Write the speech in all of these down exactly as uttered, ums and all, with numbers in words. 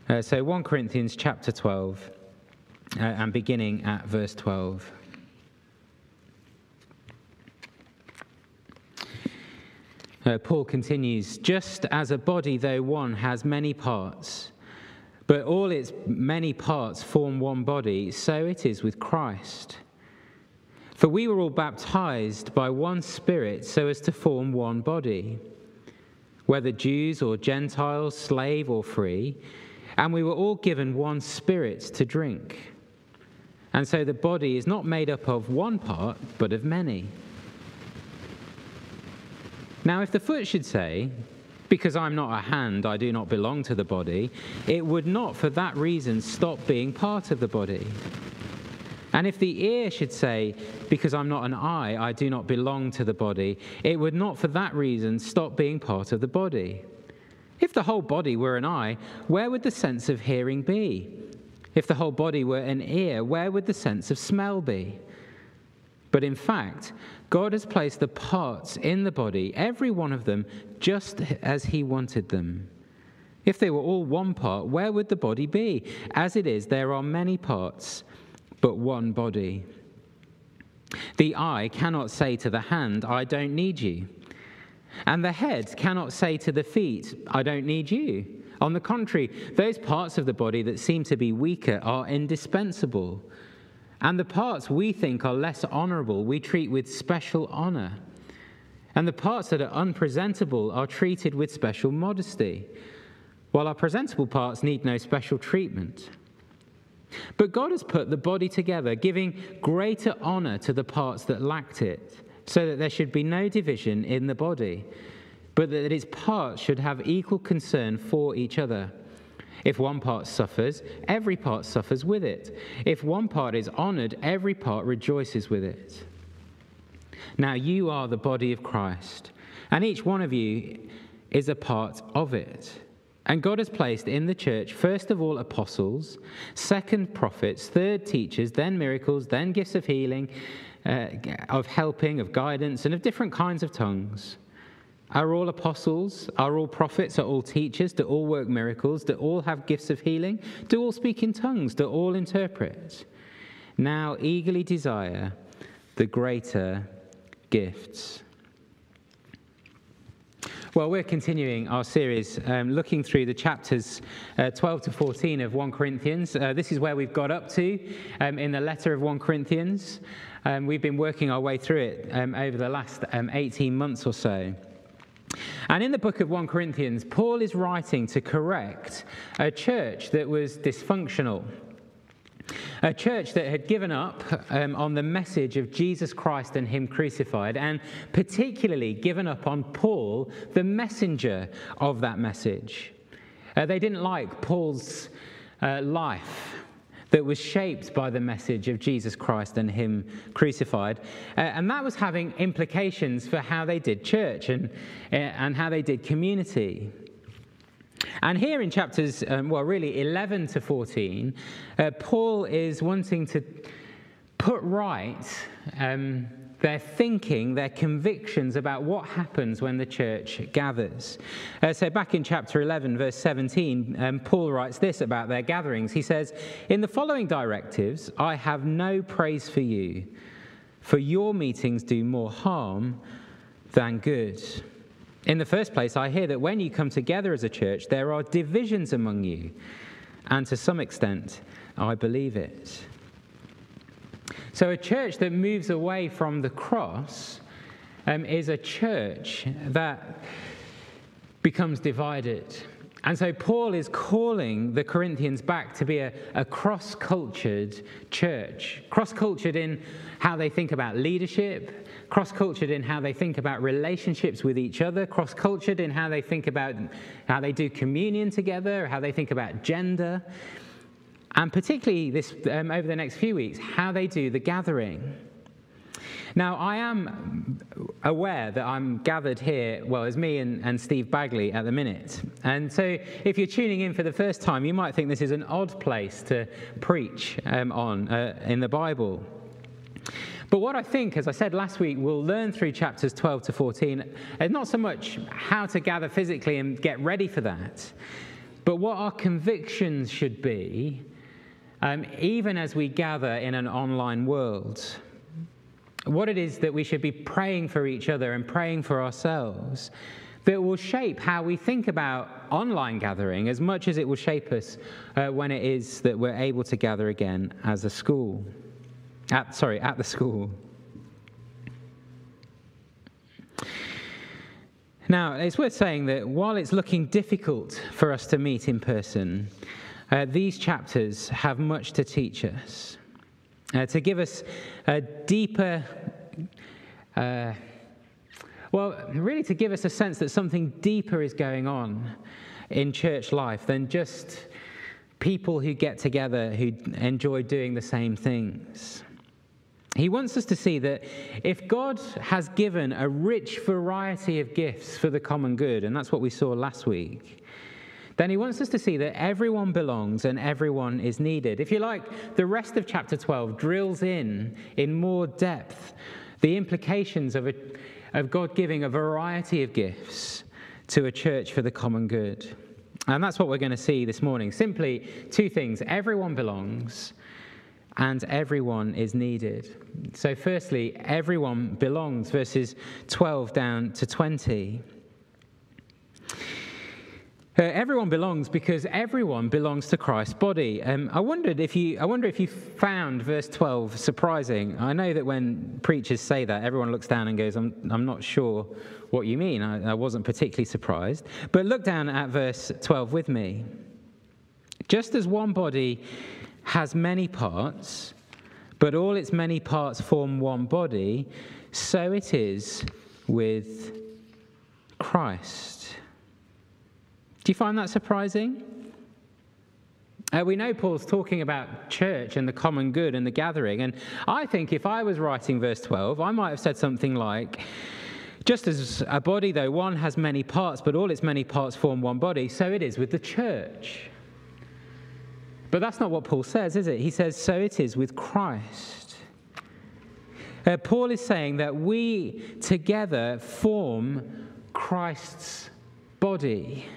Uh, so First Corinthians chapter twelve, uh, and beginning at verse twelve. Uh, Paul continues, just as a body, though one, has many parts, but all its many parts form one body, so it is with Christ. For we were all baptized by one Spirit so as to form one body, whether Jews or Gentiles, slave or free, and we were all given one Spirit to drink. And so the body is not made up of one part, but of many. Now, if the foot should say, because I'm not a hand, I do not belong to the body, it would not for that reason stop being part of the body. And if the ear should say, because I'm not an eye, I do not belong to the body, it would not for that reason stop being part of the body. If the whole body were an eye, where would the sense of hearing be? If the whole body were an ear, where would the sense of smell be? But in fact, God has placed the parts in the body, every one of them, just as he wanted them. If they were all one part, where would the body be? As it is, there are many parts, but one body. The eye cannot say to the hand, I don't need you. And the head cannot say to the feet, I don't need you. On the contrary, those parts of the body that seem to be weaker are indispensable. And the parts we think are less honorable, we treat with special honor. And the parts that are unpresentable are treated with special modesty, while our presentable parts need no special treatment. But God has put the body together, giving greater honor to the parts that lacked it, so that there should be no division in the body, but that its parts should have equal concern for each other. If one part suffers, every part suffers with it. If one part is honored, every part rejoices with it. Now you are the body of Christ, and each one of you is a part of it. And God has placed in the church, first of all, apostles, second, prophets, third, teachers, then miracles, then gifts of healing, uh, of helping, of guidance, and of different kinds of tongues. Are all apostles? Are all prophets? Are all teachers? Do all work miracles? Do all have gifts of healing? Do all speak in tongues? Do all interpret? Now eagerly desire the greater gifts. Well, we're continuing our series um, looking through the chapters uh, twelve to fourteen of First Corinthians. Uh, this is where we've got up to um, in the letter of First Corinthians. Um, we've been working our way through it um, over the last um, eighteen months or so. And in the book of First Corinthians, Paul is writing to correct a church that was dysfunctional. A church that had given up um, on the message of Jesus Christ and him crucified, and particularly given up on Paul, the messenger of that message. Uh, they didn't like Paul's uh, life that was shaped by the message of Jesus Christ and him crucified. Uh, and that was having implications for how they did church and, uh, and how they did community. And here in chapters, um, well, really eleven to fourteen, uh, Paul is wanting to put right um, their thinking, their convictions about what happens when the church gathers. Uh, so back in chapter eleven, verse seventeen, um, Paul writes this about their gatherings. He says, "In the following directives, I have no praise for you, for your meetings do more harm than good. In the first place, I hear that when you come together as a church, there are divisions among you, and to some extent, I believe it." So a church that moves away from the cross um, is a church that becomes divided. And so Paul is calling the Corinthians back to be a, a cross-cultured church, cross-cultured in how they think about leadership, cross-cultured in how they think about relationships with each other, cross-cultured in how they think about how they do communion together, how they think about gender, and particularly this um, over the next few weeks, how they do the gathering. Now, I am aware that I'm gathered here, well, as me and, and Steve Bagley at the minute. And so if you're tuning in for the first time, you might think this is an odd place to preach um, on uh, in the Bible. But what I think, as I said last week, we'll learn through chapters twelve to fourteen, is not so much how to gather physically and get ready for that, but what our convictions should be, um, even as we gather in an online world. What it is that we should be praying for each other and praying for ourselves that will shape how we think about online gathering as much as it will shape us uh, when it is that we're able to gather again as a school. At, sorry, at the school. Now, it's worth saying that while it's looking difficult for us to meet in person, uh, these chapters have much to teach us. Uh, to give us a deeper, uh, well, really to give us a sense that something deeper is going on in church life than just people who get together who enjoy doing the same things. He wants us to see that if God has given a rich variety of gifts for the common good, and that's what we saw last week, then he wants us to see that everyone belongs and everyone is needed. If you like, the rest of chapter twelve drills in in more depth the implications of, a, of God giving a variety of gifts to a church for the common good. And that's what we're going to see this morning. Simply two things. Everyone belongs and everyone is needed. So firstly, everyone belongs, verses twelve down to twenty. Uh, everyone belongs because everyone belongs to Christ's body. Um, I wondered if you, I wonder if you found verse twelve surprising. I know that when preachers say that, everyone looks down and goes, "I'm, I'm not sure what you mean." I, I wasn't particularly surprised. But look down at verse twelve with me. Just as one body has many parts, but all its many parts form one body, so it is with Christ. Do you find that surprising? Uh, we know Paul's talking about church and the common good and the gathering, and I think if I was writing verse twelve, I might have said something like, just as a body, though one has many parts, but all its many parts form one body, so it is with the church. But that's not what Paul says, is it? He says, so it is with Christ. Uh, Paul is saying that we together form Christ's body.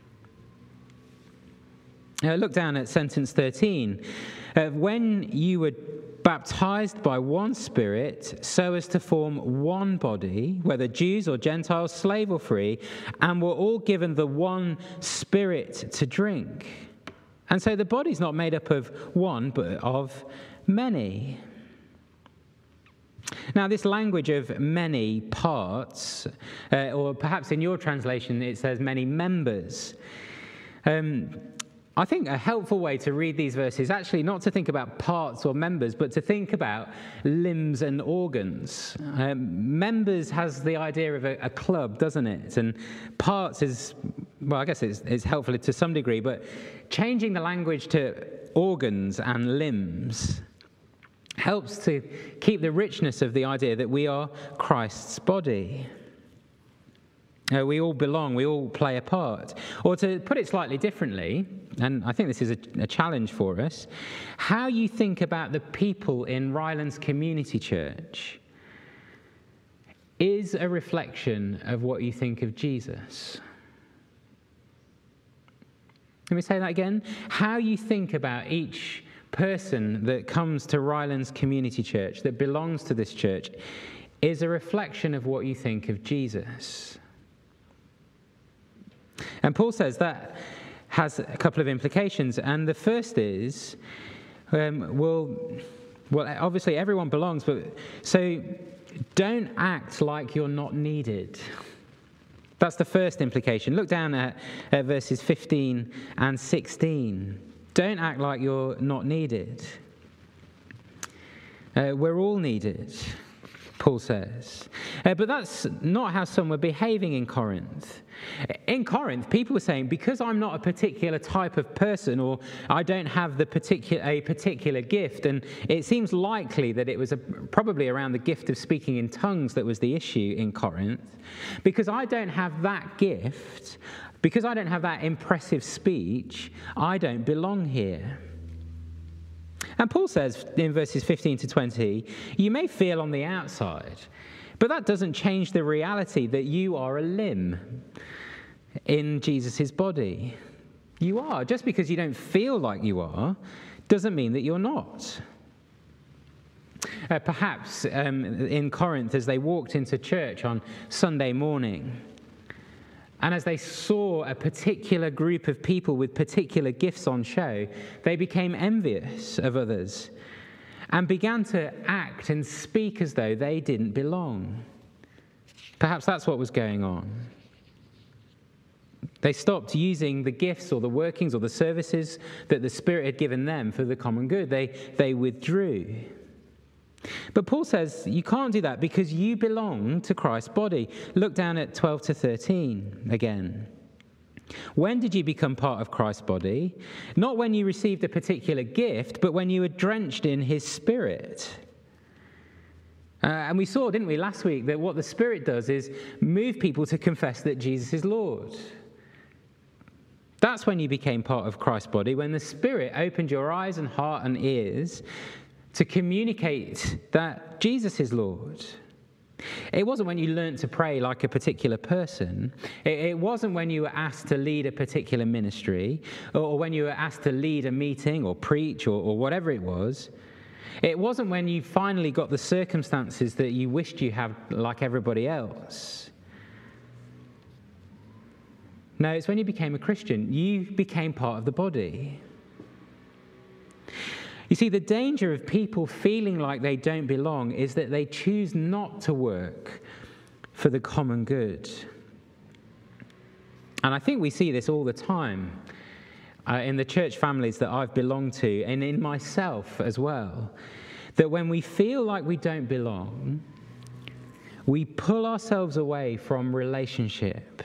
Uh, look down at sentence thirteen. Uh, when you were baptized by one Spirit, so as to form one body, whether Jews or Gentiles, slave or free, and were all given the one Spirit to drink. And so the body's not made up of one, but of many. Now, this language of many parts, uh, or perhaps in your translation it says many members, um, I think a helpful way to read these verses, actually not to think about parts or members, but to think about limbs and organs. Um, members has the idea of a, a club, doesn't it? And parts is, well, I guess it's, it's helpful to some degree, but changing the language to organs and limbs helps to keep the richness of the idea that we are Christ's body. Uh, we all belong, we all play a part. Or to put it slightly differently, and I think this is a, a challenge for us, how you think about the people in Rylands Community Church is a reflection of what you think of Jesus. Let me say that again. How you think about each person that comes to Rylands Community Church, that belongs to this church, is a reflection of what you think of Jesus. And Paul says that has a couple of implications. And the first is, um, well, well, obviously everyone belongs, but so don't act like you're not needed. That's the first implication. Look down at, at verses fifteen and sixteen. Don't act like you're not needed. Uh, we're all needed, Paul says. Uh, but that's not how some were behaving in Corinth. In Corinth, people were saying, because I'm not a particular type of person, or I don't have the particular a particular gift, and it seems likely that it was a, probably around the gift of speaking in tongues that was the issue in Corinth. Because I don't have that gift, because I don't have that impressive speech, I don't belong here. And Paul says in verses fifteen to twenty, you may feel on the outside, but that doesn't change the reality that you are a limb in Jesus' body. You are. Just because you don't feel like you are doesn't mean that you're not. Uh, perhaps um, in Corinth, as they walked into church on Sunday morning, and as they saw a particular group of people with particular gifts on show, they became envious of others and began to act and speak as though they didn't belong. Perhaps that's what was going on. They stopped using the gifts or the workings or the services that the Spirit had given them for the common good. They, they withdrew. But Paul says you can't do that because you belong to Christ's body. Look down at twelve to thirteen again. When did you become part of Christ's body? Not when you received a particular gift, but when you were drenched in his Spirit. Uh, and we saw, didn't we, last week, that what the Spirit does is move people to confess that Jesus is Lord. That's when you became part of Christ's body, when the Spirit opened your eyes and heart and ears to communicate that Jesus is Lord. It wasn't when you learnt to pray like a particular person. It, it wasn't when you were asked to lead a particular ministry, or, or when you were asked to lead a meeting or preach or, or whatever it was. It wasn't when you finally got the circumstances that you wished you had like everybody else. No, it's when you became a Christian. You became part of the body. You see, the danger of people feeling like they don't belong is that they choose not to work for the common good. And I think we see this all the time uh, in the church families that I've belonged to, and in myself as well, that when we feel like we don't belong, we pull ourselves away from relationship.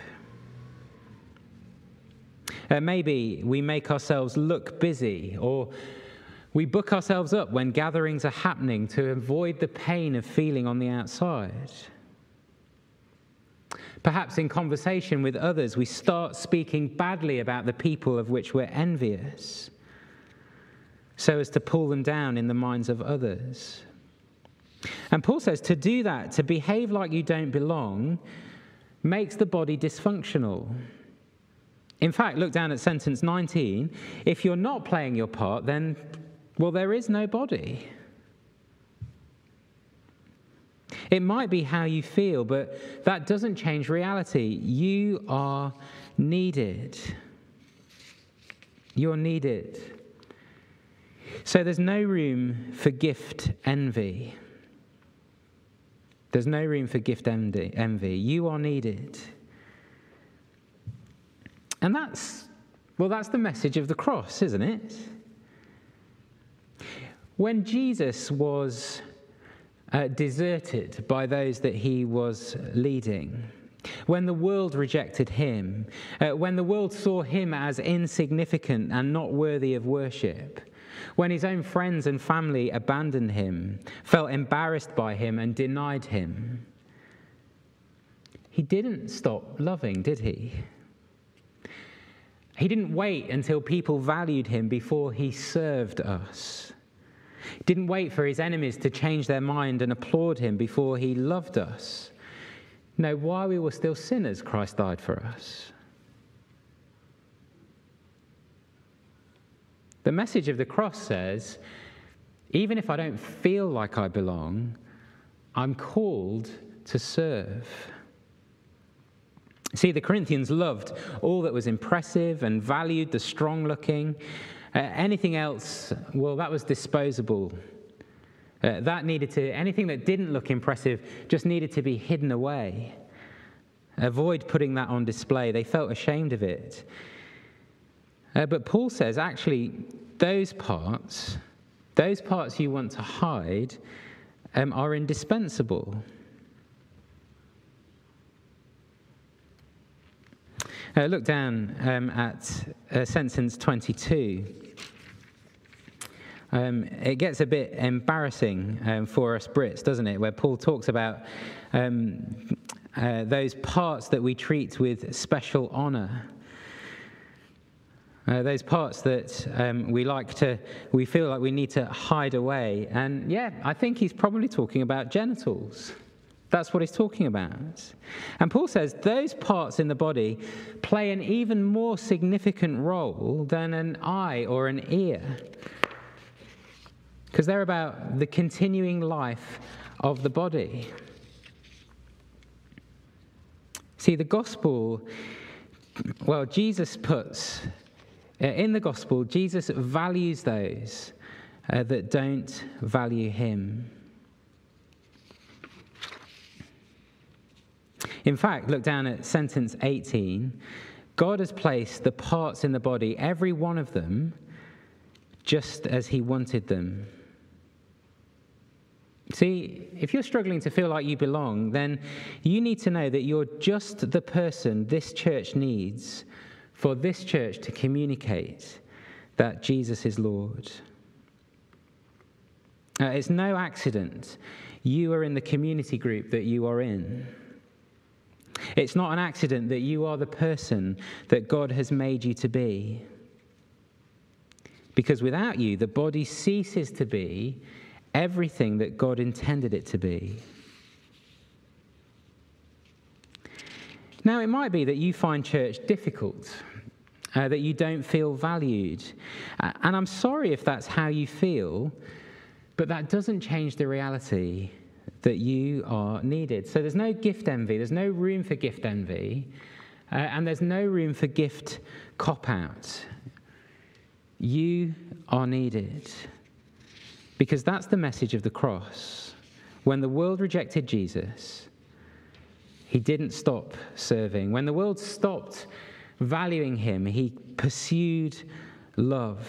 Uh, maybe we make ourselves look busy, or we book ourselves up when gatherings are happening to avoid the pain of feeling on the outside. Perhaps in conversation with others, we start speaking badly about the people of which we're envious, so as to pull them down in the minds of others. And Paul says to do that, to behave like you don't belong, makes the body dysfunctional. In fact, look down at sentence nineteen. If you're not playing your part, then well, there is no body. It might be how you feel, but that doesn't change reality. You are needed. You're needed. So there's no room for gift envy. There's no room for gift envy. You are needed. And that's, well, that's the message of the cross, isn't it? When Jesus was uh, deserted by those that he was leading, when the world rejected him, uh, when the world saw him as insignificant and not worthy of worship, when his own friends and family abandoned him, felt embarrassed by him and denied him, he didn't stop loving, did he? He didn't wait until people valued him before he served us. He didn't wait for his enemies to change their mind and applaud him before he loved us. No, while we were still sinners, Christ died for us. The message of the cross says, even if I don't feel like I belong, I'm called to serve. See, the Corinthians loved all that was impressive and valued the strong-looking. Uh, anything else, well, that was disposable. Uh, that needed to, anything that didn't look impressive just needed to be hidden away. Avoid putting that on display. They felt ashamed of it. Uh, but Paul says, actually, those parts, those parts you want to hide um, are indispensable. Uh, look down um, at uh, sentence twenty-two. Um, it gets a bit embarrassing um, for us Brits, doesn't it, where Paul talks about um, uh, those parts that we treat with special honour. Uh, those parts that um, we like to, we feel like we need to hide away. And yeah, I think he's probably talking about genitals. That's what he's talking about. And Paul says those parts in the body play an even more significant role than an eye or an ear, because they're about the continuing life of the body. See, the gospel, well, Jesus puts, uh, in the gospel, Jesus values those uh, that don't value him. In fact, look down at sentence eighteen. God has placed the parts in the body, every one of them, just as he wanted them. See, if you're struggling to feel like you belong, then you need to know that you're just the person this church needs for this church to communicate that Jesus is Lord. Uh, it's no accident you are in the community group that you are in. It's not an accident that you are the person that God has made you to be. Because without you, the body ceases to be everything that God intended it to be. Now, it might be that you find church difficult, uh, that you don't feel valued. Uh, and I'm sorry if that's how you feel, but that doesn't change the reality that you are needed. So there's no gift envy, there's no room for gift envy, uh, and there's no room for gift cop-out. You are needed. Because that's the message of the cross. When the world rejected Jesus, he didn't stop serving. When the world stopped valuing him, he pursued love.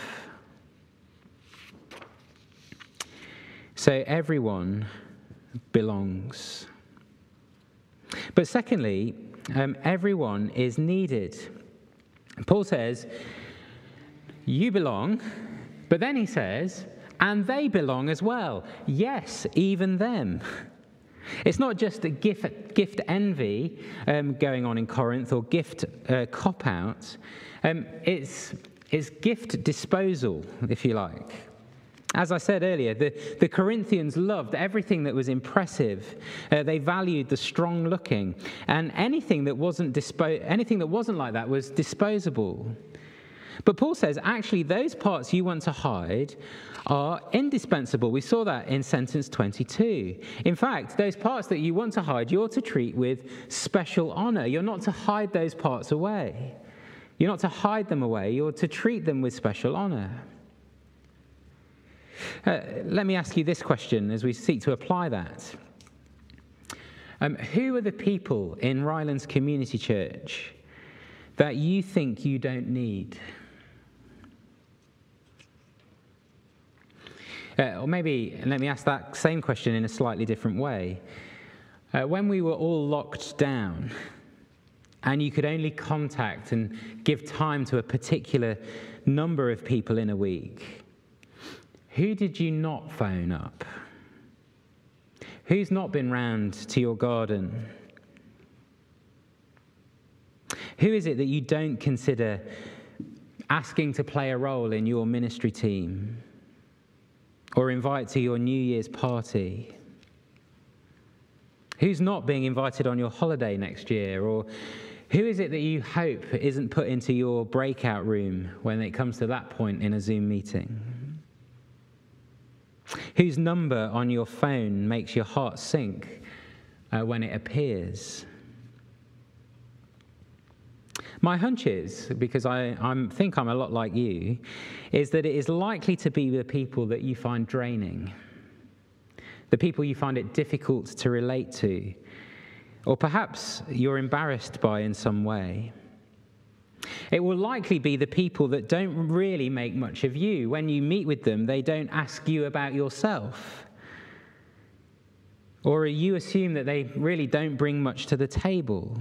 So everyone belongs. But secondly, um, everyone is needed. Paul says, you belong, but then he says, and they belong as well. Yes, even them. It's not just a gift, gift envy um, going on in Corinth or gift uh, cop-out. Um, it's, it's gift disposal, if you like. As I said earlier, the, the Corinthians loved everything that was impressive. Uh, they valued the strong-looking, and anything that wasn't dispo- anything that wasn't like that was disposable. But Paul says, actually, those parts you want to hide are indispensable. We saw that in sentence twenty-two. In fact, those parts that you want to hide, you're to treat with special honor. You're not to hide those parts away. You're not to hide them away. You're to treat them with special honor. Uh, let me ask you this question as we seek to apply that. Um, who are the people in Rylands Community Church that you think you don't need? Uh, or maybe, let me ask that same question in a slightly different way. Uh, when we were all locked down and you could only contact and give time to a particular number of people in a week, who did you not phone up? Who's not been round to your garden? Who is it that you don't consider asking to play a role in your ministry team or invite to your New Year's party? Who's not being invited on your holiday next year? Or who is it that you hope isn't put into your breakout room when it comes to that point in a Zoom meeting? Whose number on your phone makes your heart sink uh, when it appears? My hunch is, because I I'm, think I'm a lot like you, is that it is likely to be the people that you find draining, the people you find it difficult to relate to, or perhaps you're embarrassed by in some way. It will likely be the people that don't really make much of you. When you meet with them, they don't ask you about yourself. Or you assume that they really don't bring much to the table.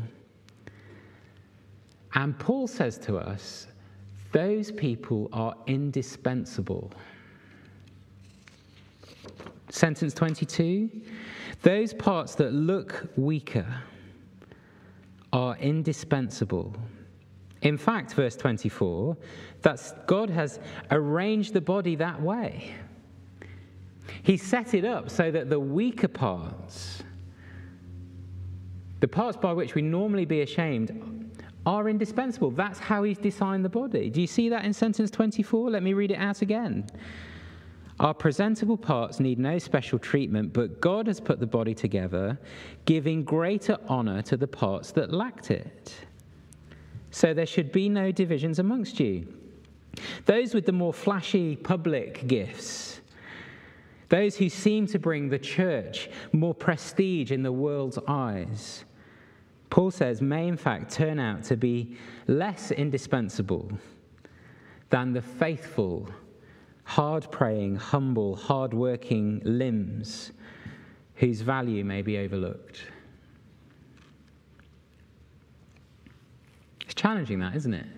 And Paul says to us, those people are indispensable. Sentence twenty-two, those parts that look weaker are indispensable. In fact, verse twenty-four, that's God has arranged the body that way. He set it up so that the weaker parts The parts by which we normally be ashamed are indispensable. That's how he's designed the body. Do you see that in sentence twenty-four? Let me read it out again. Our presentable parts need no special treatment, but God has put the body together, giving greater honor to the parts that lacked it. So there should be no divisions amongst you. Those with the more flashy public gifts, those who seem to bring the church more prestige in the world's eyes, Paul says, may in fact turn out to be less indispensable than the faithful, hard-praying, humble, hard-working limbs whose value may be overlooked. It's challenging, that, isn't it?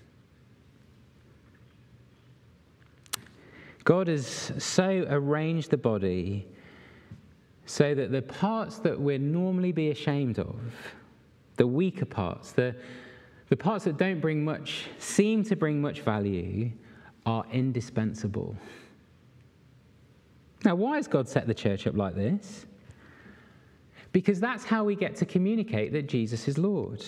God has so arranged the body so that the parts that we'd normally be ashamed of, the weaker parts, the, the parts that don't bring much, seem to bring much value, are indispensable. Now, why has God set the church up like this? Because that's how we get to communicate that Jesus is Lord.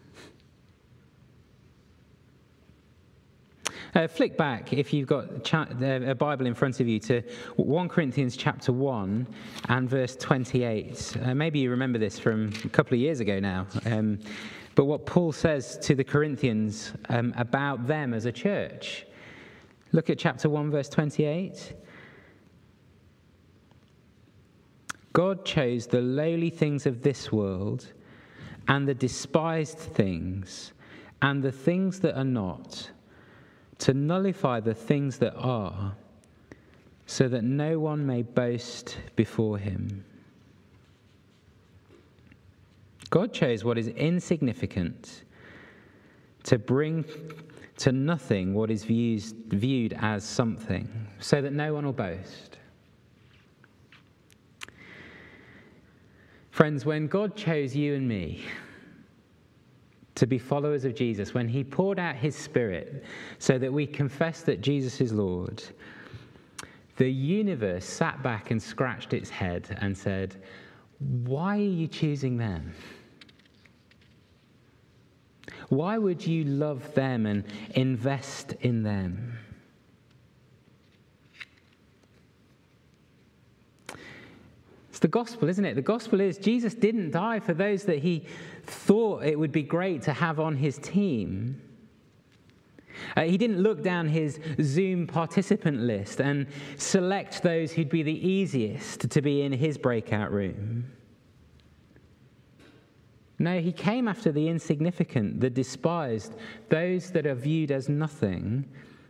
Uh, flick back, if you've got cha- a Bible in front of you, to First Corinthians chapter one and verse twenty-eight. Uh, maybe you remember this from a couple of years ago now. Um, but what Paul says to the Corinthians um, about them as a church. Look at chapter one, verse twenty-eight. God chose the lowly things of this world and the despised things and the things that are not, to nullify the things that are, so that no one may boast before him. God chose what is insignificant to bring to nothing what is viewed, viewed as something, so that no one will boast. Friends, when God chose you and me to be followers of Jesus, when he poured out his Spirit so that we confess that Jesus is Lord, the universe sat back and scratched its head and said, why are you choosing them? Why would you love them and invest in them? It's the gospel, isn't it? The gospel is Jesus didn't die for those that he thought it would be great to have on his team. Uh, he didn't look down his Zoom participant list and select those who'd be the easiest to be in his breakout room. No, he came after the insignificant, the despised, those that are viewed as nothing,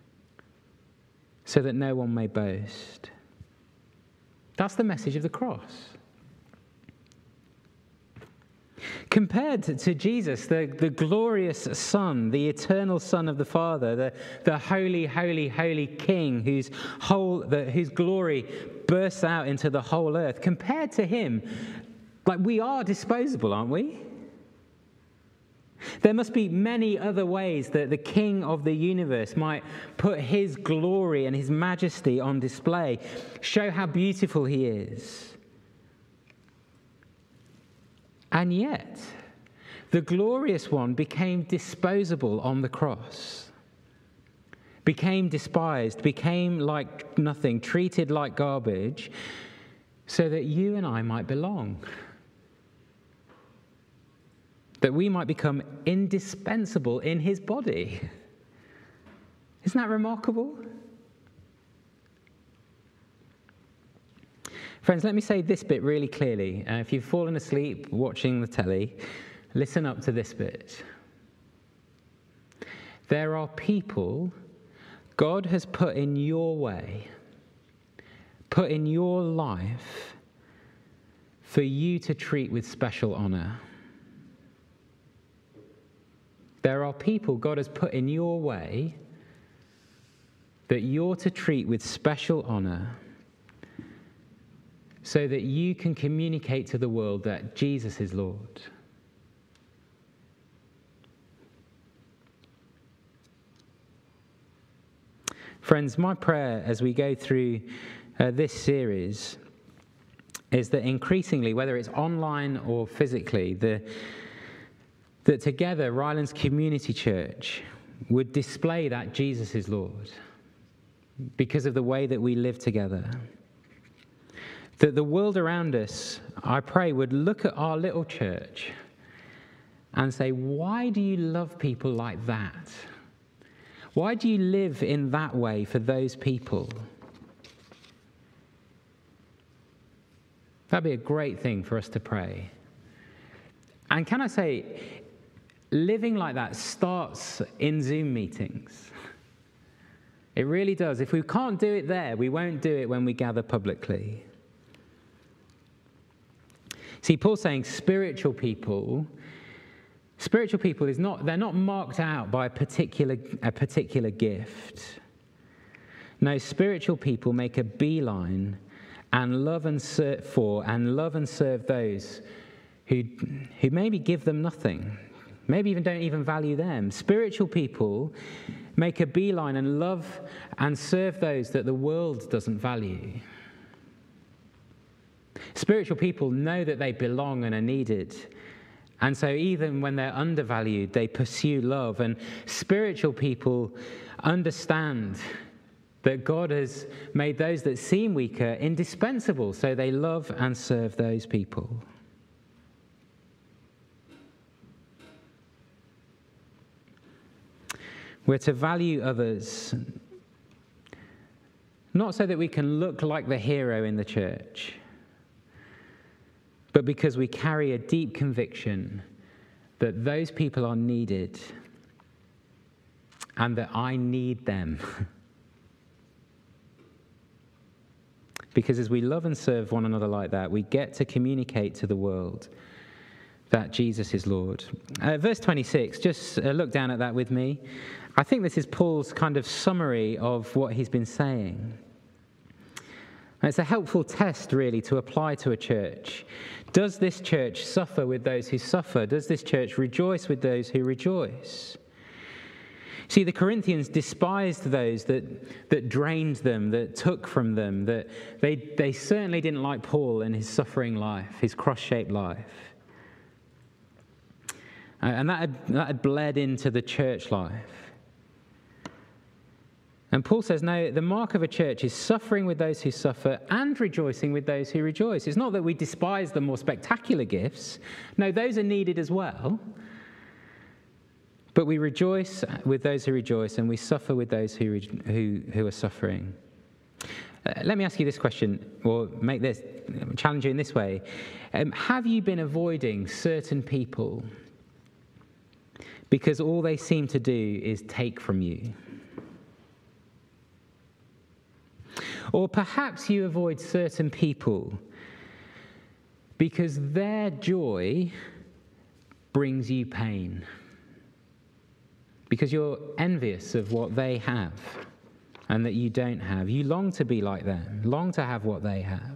so that no one may boast. That's the message of the cross. Compared to, to Jesus, the, the glorious Son, the eternal Son of the Father, the, the holy, holy, holy King whose, whole, the, whose glory bursts out into the whole earth, compared to him, like we are disposable, aren't we? There must be many other ways that the King of the universe might put his glory and his majesty on display, show how beautiful he is. And yet, the glorious one became disposable on the cross, became despised, became like nothing, treated like garbage, so that you and I might belong. That we might become indispensable in his body. Isn't that remarkable? Friends, let me say this bit really clearly. Uh, if you've fallen asleep watching the telly, listen up to this bit. There are people God has put in your way, put in your life, for you to treat with special honor. There are people God has put in your way that you're to treat with special honor so that you can communicate to the world that Jesus is Lord. Friends, my prayer as we go through uh, this series is that increasingly, whether it's online or physically, the, that together Rylands Community Church would display that Jesus is Lord because of the way that we live together. That the world around us, I pray, would look at our little church and say, why do you love people like that? Why do you live in that way for those people? That'd be a great thing for us to pray. And can I say, living like that starts in Zoom meetings. It really does. If we can't do it there, we won't do it when we gather publicly. See, Paul's saying spiritual people, spiritual people is not, they're not marked out by a particular, a particular gift. No, spiritual people make a beeline and love and serve for and love and serve those who, who maybe give them nothing, maybe even don't even value them. Spiritual people make a beeline and love and serve those that the world doesn't value. Spiritual people know that they belong and are needed. And so even when they're undervalued, they pursue love. And spiritual people understand that God has made those that seem weaker indispensable, so they love and serve those people. We're to value others, not so that we can look like the hero in the church, but because we carry a deep conviction that those people are needed and that I need them. Because as we love and serve one another like that, we get to communicate to the world that Jesus is Lord. Uh, verse twenty-six, just uh, look down at that with me. I think this is Paul's kind of summary of what he's been saying. And it's a helpful test, really, to apply to a church. Does this church suffer with those who suffer? Does this church rejoice with those who rejoice? See, the Corinthians despised those that, that drained them, that took from them, that they, they certainly didn't like Paul in his suffering life, his cross-shaped life. Uh, and that had, that had bled into the church life. And Paul says, no, the mark of a church is suffering with those who suffer and rejoicing with those who rejoice. It's not that we despise the more spectacular gifts. No, those are needed as well. But we rejoice with those who rejoice, and we suffer with those who who, who are suffering. Uh, let me ask you this question, or make this, challenge you in this way. Um, have you been avoiding certain people because all they seem to do is take from you? Or perhaps you avoid certain people because their joy brings you pain. Because you're envious of what they have and that you don't have. You long to be like them, long to have what they have.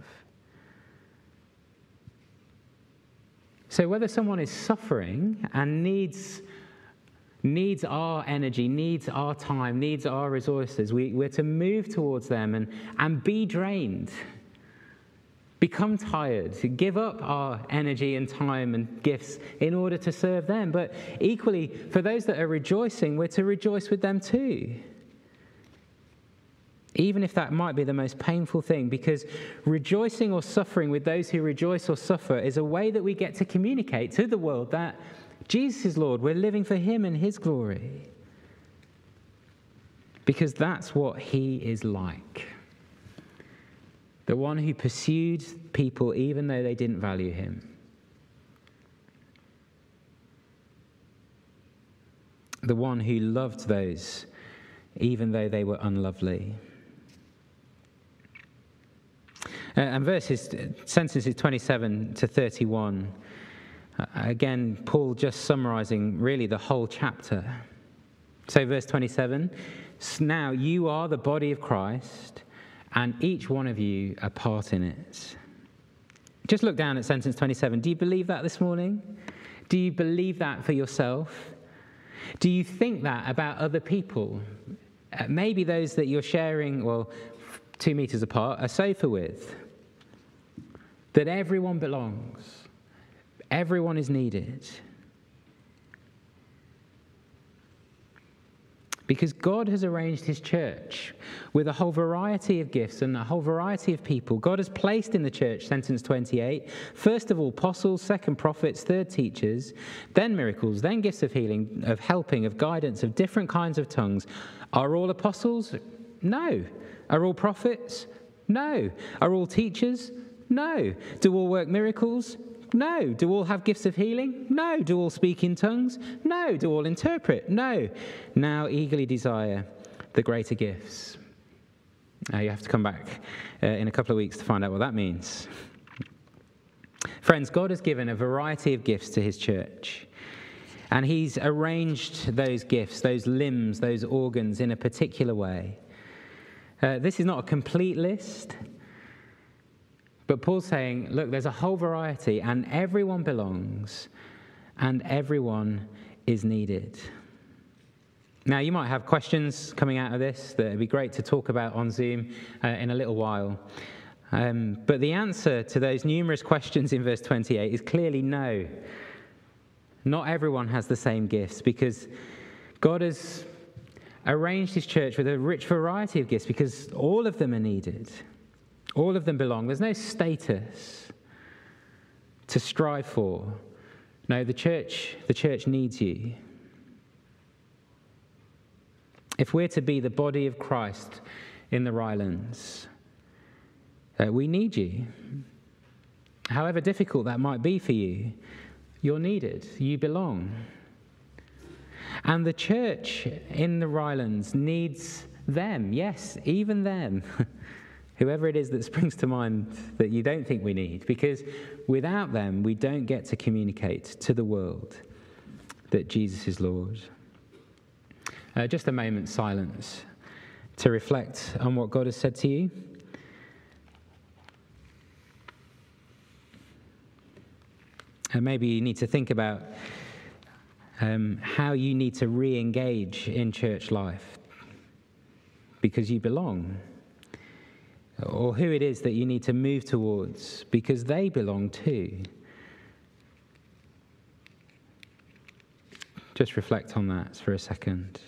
So whether someone is suffering and needs, needs our energy, needs our time, needs our resources, we, we're to move towards them and, and be drained. Become tired, give up our energy and time and gifts in order to serve them. But equally, for those that are rejoicing, we're to rejoice with them too. Even if that might be the most painful thing, because rejoicing or suffering with those who rejoice or suffer is a way that we get to communicate to the world that Jesus is Lord. We're living for him and his glory. Because that's what he is like. The one who pursued people even though they didn't value him. The one who loved those even though they were unlovely. Uh, and verses, sentences twenty-seven to thirty-one, uh, again, Paul just summarizing really the whole chapter. So verse twenty-seven, now you are the body of Christ, and each one of you a part in it. Just look down at sentence twenty-seven. Do you believe that this morning? Do you believe that for yourself? Do you think that about other people? Uh, maybe those that you're sharing, well, two meters apart, a sofa with. that everyone belongs. Everyone is needed. Because God has arranged his church with a whole variety of gifts and a whole variety of people. God has placed in the church, sentence twenty-eight, first of all, apostles, second, prophets, third, teachers, then miracles, then gifts of healing, of helping, of guidance, of different kinds of tongues. Are all apostles? No. Are all prophets? No. Are all teachers? No. Do all work miracles? No. Do all have gifts of healing? No. Do all speak in tongues? No. Do all interpret? No. Now eagerly desire the greater gifts. Uh, you have to come back uh, in a couple of weeks to find out what that means. Friends, God has given a variety of gifts to his church. And he's arranged those gifts, those limbs, those organs in a particular way. Uh, this is not a complete list. But Paul's saying, look, there's a whole variety, and everyone belongs, and everyone is needed. Now, you might have questions coming out of this that would be great to talk about on Zoom uh, in a little while. Um, but the answer to those numerous questions in verse twenty-eight is clearly no. Not everyone has the same gifts, because God has arranged his church with a rich variety of gifts, because all of them are needed. All of them belong. There's no status to strive for. No, the church, the church needs you. If we're to be the body of Christ in the Rylands, uh, we need you. However difficult that might be for you, you're needed. You belong. And the church in the Rylands needs them. Yes, even them. Whoever it is that springs to mind that you don't think we need, because without them, we don't get to communicate to the world that Jesus is Lord. Uh, just a moment's silence to reflect on what God has said to you. And maybe you need to think about um, how you need to re-engage in church life, because you belong. Or who it is that you need to move towards, because they belong too. Just reflect on that for a second.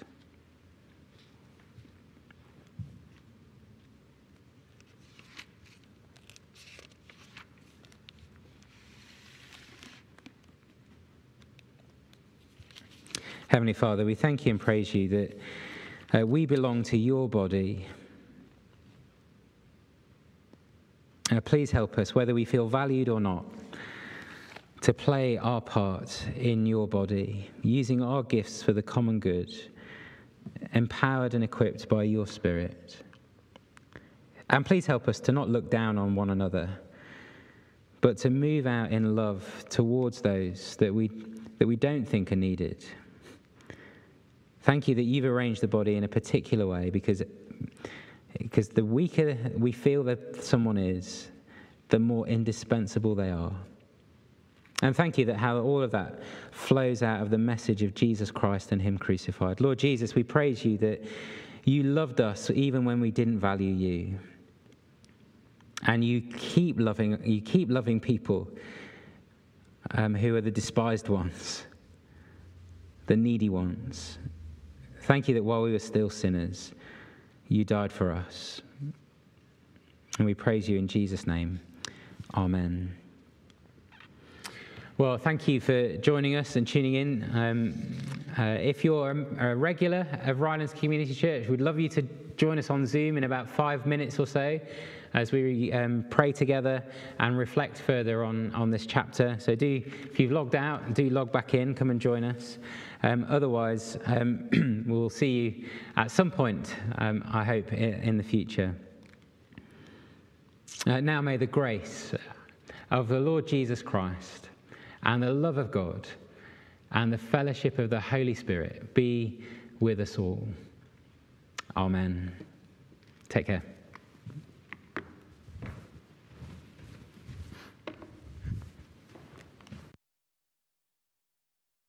Heavenly Father, we thank you and praise you that uh, we belong to your body. Uh, please help us, whether we feel valued or not, to play our part in your body, using our gifts for the common good, empowered and equipped by your Spirit. And please help us to not look down on one another, but to move out in love towards those that we that we don't think are needed. Thank you that you've arranged the body in a particular way, because Because the weaker we feel that someone is, the more indispensable they are. And thank you that how all of that flows out of the message of Jesus Christ and him crucified. Lord Jesus, we praise you that you loved us even when we didn't value you. And you keep loving, you keep loving people um, who are the despised ones, the needy ones. Thank you that while we were still sinners, you died for us. And we praise you in Jesus' name. Amen. Well, thank you for joining us and tuning in. Um, uh, if you're a regular of Rylands Community Church, we'd love you to join us on Zoom in about five minutes or so as we um, pray together and reflect further on, on this chapter. So do, if you've logged out, do log back in, come and join us. Um, otherwise, um, we'll see you at some point, um, I hope, in the future. Uh, now may the grace of the Lord Jesus Christ and the love of God and the fellowship of the Holy Spirit be with us all. Amen. Take care.